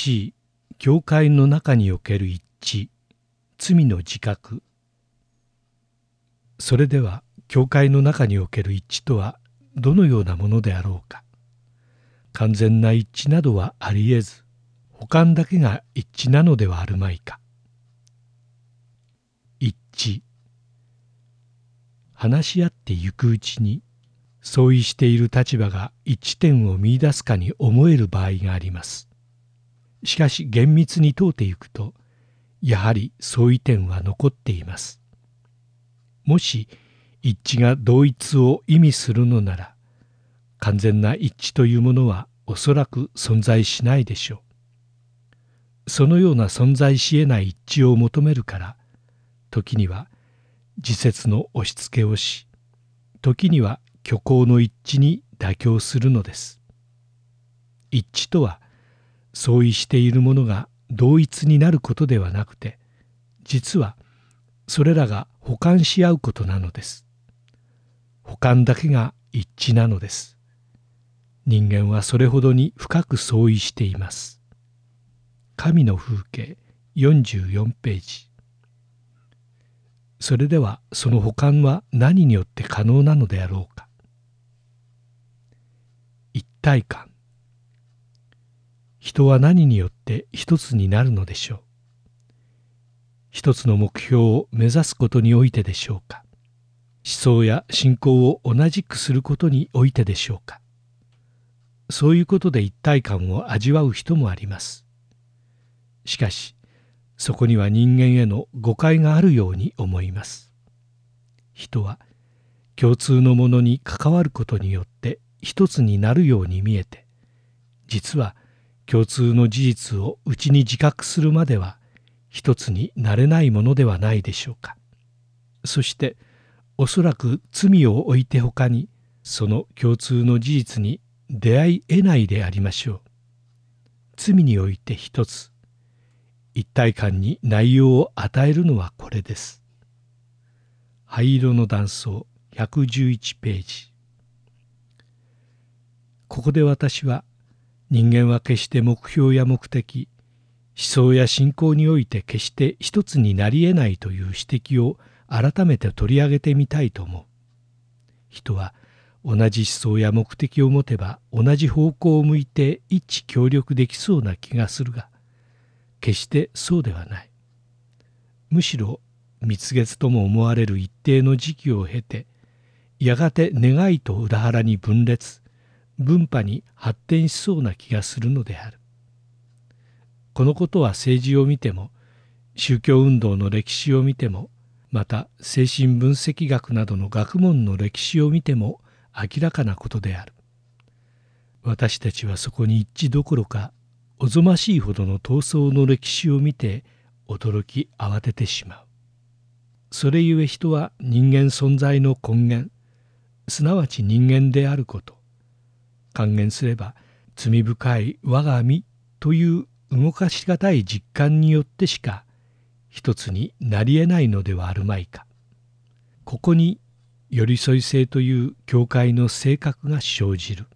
C、教会の中における一致、罪の自覚。それでは教会の中における一致とはどのようなものであろうか。完全な一致などはありえず、補完だけが一致なのではあるまいか。一致。話し合ってゆくうちに、相違している立場が一致点を見出すかに思える場合があります。しかし厳密に問うていくと、やはり相違点は残っています。もし一致が同一を意味するのなら、完全な一致というものはおそらく存在しないでしょう。そのような存在し得ない一致を求めるから、時には自説の押し付けをし、時には虚構の一致に妥協するのです。一致とは、相違しているものが同一になることではなくて、実はそれらが補完し合うことなのです。補完だけが一致なのです。人間はそれほどに深く相違しています。神の風景44ページ。それではその補完は何によって可能なのであろうか。一体感。人は何によって一つになるのでしょう。一つの目標を目指すことにおいてでしょうか。思想や信仰を同じくすることにおいてでしょうか。そういうことで一体感を味わう人もあります。しかし、そこには人間への誤解があるように思います。人は共通のものに関わることによって一つになるように見えて、実は共通の事実を内に自覚するまでは一つになれないものではないでしょうか。そしておそらく罪を置いてほかにその共通の事実に出会い得ないでありましょう。罪において一つ、一体感に内容を与えるのはこれです。灰色の断層111ページ。ここで私は人間は決して目標や目的、思想や信仰において決して一つになり得ないという指摘を改めて取り上げてみたいと思う。人は同じ思想や目的を持てば同じ方向を向いて一致協力できそうな気がするが、決してそうではない。むしろ蜜月とも思われる一定の時期を経て、やがて願いと裏腹に分裂、分派に発展しそうな気がするのである。このことは政治を見ても、宗教運動の歴史を見ても、また精神分析学などの学問の歴史を見ても明らかなことである。私たちはそこに一致どころか、おぞましいほどの闘争の歴史を見て驚き慌ててしまう。それゆえ人は人間存在の根源、すなわち人間であること、還元すれば罪深い我が身という動かしがたい実感によってしか一つになり得ないのではあるまいか。ここに寄り添い性という教会の性格が生じる。